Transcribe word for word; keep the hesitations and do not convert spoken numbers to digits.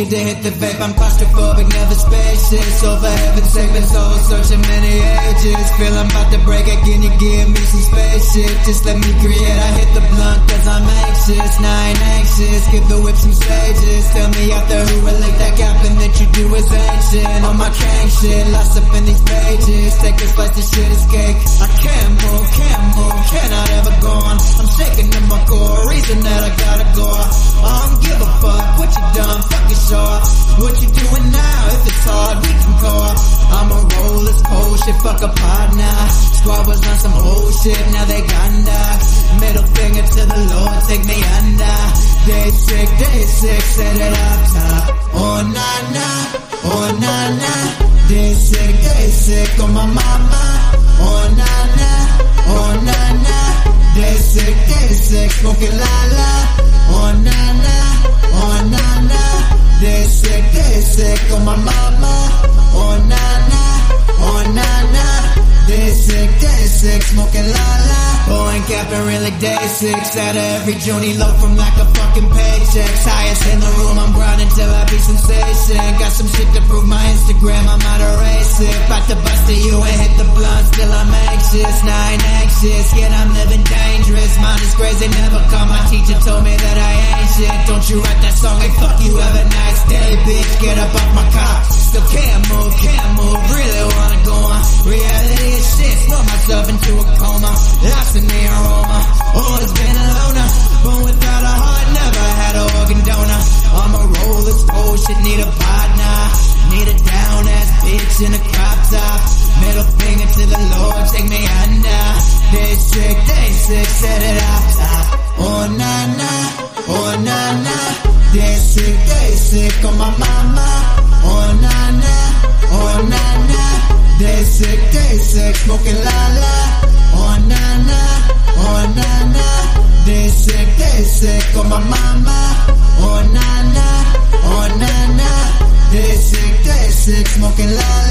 need to hit the vape. I'm claustrophobic, never spacious. Over heaven, saving souls, searching many ages. Feel I'm about to break, can you give me some spaceship? Just let me create, I hit the blunt cause I'm anxious. Now I ain't anxious, give the whip some stages. Tell me out there who relate, that gapping that you do is ancient. On my crank shit, lost up in these pages. Take a slice, this shit is cake. I can't move, can't move, cannot ever go on. I'm shaking in my core, reason that I gotta go. I don't give a fuck what you done, fucking sure. What you doing now? If it's hard, we can go. I'ma roll this whole shit, fuck a pod now. Squad was on some whole shit, now they ganda. Middle finger to the Lord, take me under. Day sick, day sick, set it up top. Oh nah nah, oh nah nah. Day sick, day sick on my mama. Oh nah nah, oh nah nah. Day sick, day sick, smoking la la. Oh nah nah, oh nah nah. Day sick, day sick on my mama. Oh nah nah, oh nah nah. Day sick, day sick, smoking la la. Oh, ain't capping really day six. Out of every Junie low from like a fucking paycheck. Highest in the room, I'm grinding till I be sensation. Got some shit to prove my Instagram, I'm out of race it. About to bust at you and hit the blunt, still I'm anxious. Now I ain't anxious, yet I'm living dangerous. Mine is crazy, never come. My teacher told me that I ain't shit. Don't you write that song, hey fuck you, have a nice day, bitch. Get up off my car, still can't move, can't move. Really wanna go on, reality is shit. Throw myself into a coma, lost in the aroma. Always been a loner, but without a heart, never had an organ donor. I'ma roll this whole shit, need a partner. Need a down ass bitch in a crop top. Middle finger to the Lord, take me under. Day sick, day sick, set it up top. Oh nah nah, oh nah nah. Day sick, day sick on my mama. Oh nah nah, oh nah nah. Day sick, day sick, smoking la la. Oh nah nah, oh nah nah. Day sick, day sick on my mama. Oh nah nah, oh nah nah. Day sick, day sick, smoking la la.